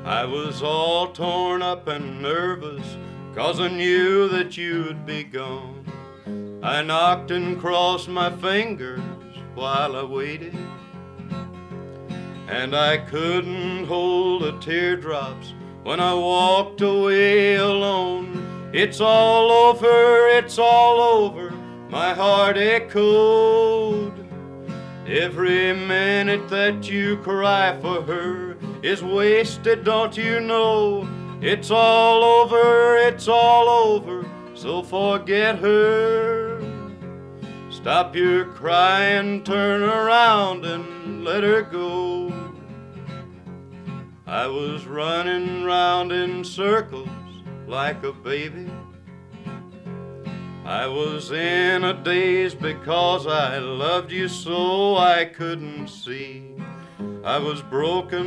I was all torn up and nervous, 'cause I knew that you'd be gone. I knocked and crossed my fingers while I waited, and I couldn't hold the teardrops when I walked away alone. It's all over, my heart echoed. Every minute that you cry for her is wasted, don't you know? It's all over, so forget her. Stop your crying, turn around and let her go. I was running round in circles like a baby. I was in a daze because I loved you so I couldn't see. I was broken